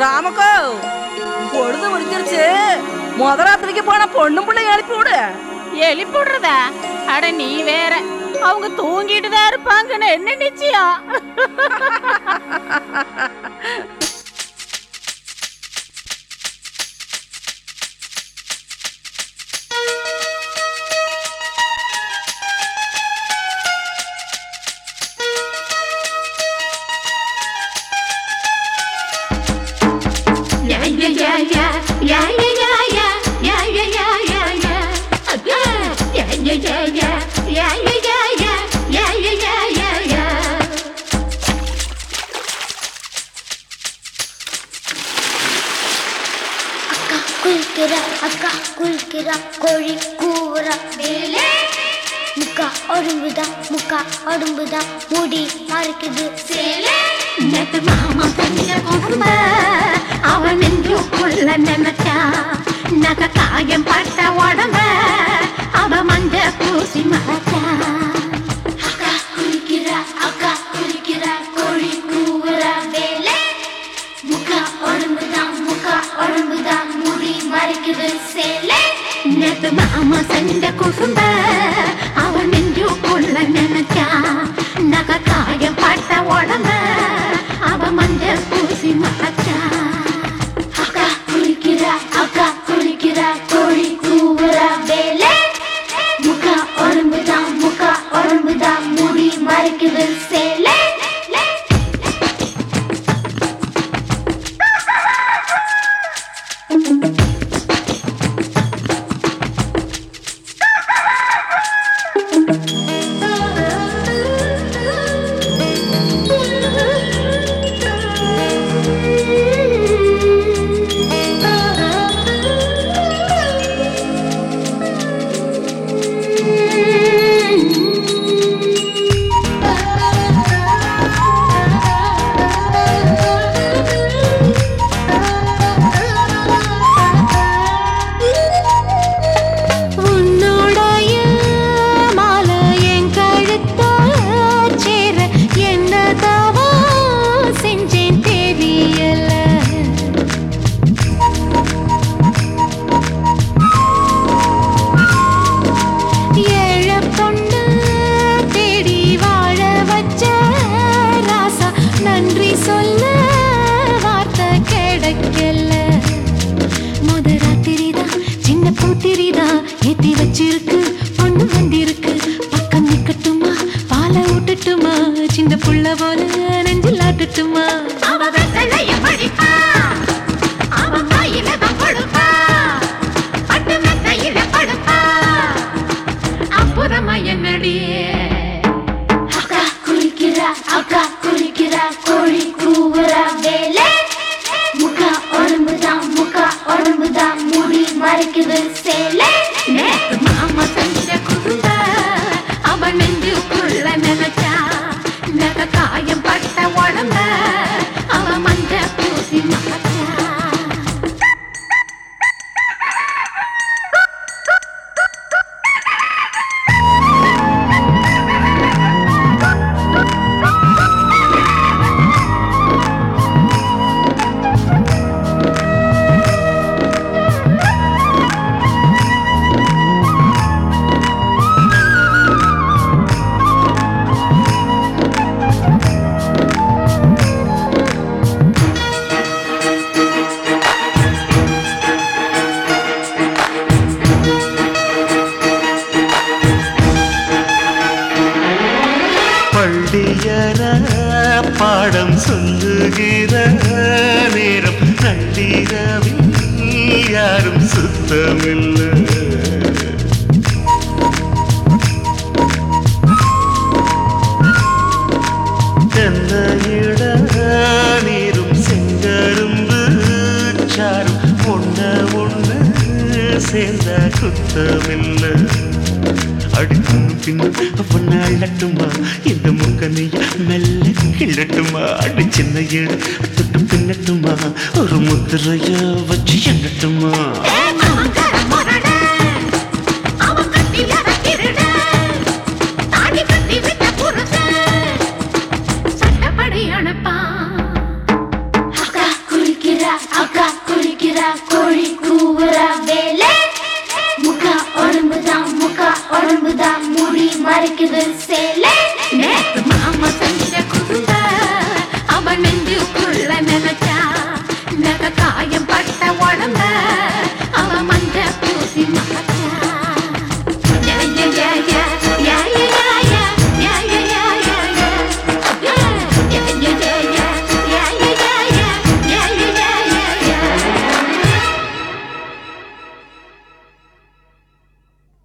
ராமக்கோ பொழுது முடிஞ்சிருச்சு. முதராத்திரிக்கு போன பொண்ணும் பிள்ளை எழுப்பி விடு. எழுப்பி விடுறதா? அட நீ வேற, அவங்க தூங்கிட்டு தான் இருப்பாங்கன்னு என்ன நிச்சயம்? அக்கா குளிக்கிறா கோழி கூவுறா வேலே முக்கா உடம்புதான் முடி மறைக்குது சேலே நேத்து மாமா தனிய குடும்ப அவன் நெஞ்சுக்குள்ள நினைச்சா நக காயம் பட்ட உடம்ப அவ மஞ்ச பூசி மறைச்சா அக்கா குளிக்கிறா கோழி கூவுறா வேலே முக்கா உடம்புதான் முடி மறைக்குது சேலே நேத்து மாமா செஞ்ச குசும்ப அவன் நெஞ்சுக்குள்ள நினைச்சா நக காயம் பட்ட உடம்ப அவ மஞ்ச பூசி மறைச்சா அக்கா குளிக்கிறா கோழி கூவுறா வேலே முக்கா உடம்புதான் முடி மறைக்குது சேலே சின்ன புள்ள போல நெஞ்சில் ஆட்டுட்டுமா அவ வெத்தலைய படிப்பா அவ கையில தான் கொடுப்பா பட்டு மெத்தையில படுப்பா அப்புறமா என்னடியே அக்கா குளிக்கிறா கோழி கூவுறா வேலே முக்கா உடம்புதான் முடி மறைக்குது சேலே நேத்து மாமா செஞ்ச குடும்ப அவ நெஞ்சுக்குள்ள நினைச்சா நக காயம் பட்ட உடம்ப அவ மஞ்ச பூசி மறைச்சா பாடம் சொல்லுகிற நேரம் நள்ளிரவில் யாரும் சுத்தமில்லை தென்னையிட நீரும் செங்கரும்பு சாரும் ஒண்ணு சேர்ந்த குத்தமில்லை அடிக்கும் பின்னும் பொண்ணு அள்ளட்டுமா இந்த முக்கனைய மெல்ல கிள்ளட்டுமா அடி சின்ன ஏடு தொட்டு பின்னட்டுமா ஒரு முத்திரைய வச்சு எண்ணட்டுமா மறைக்குது சேலை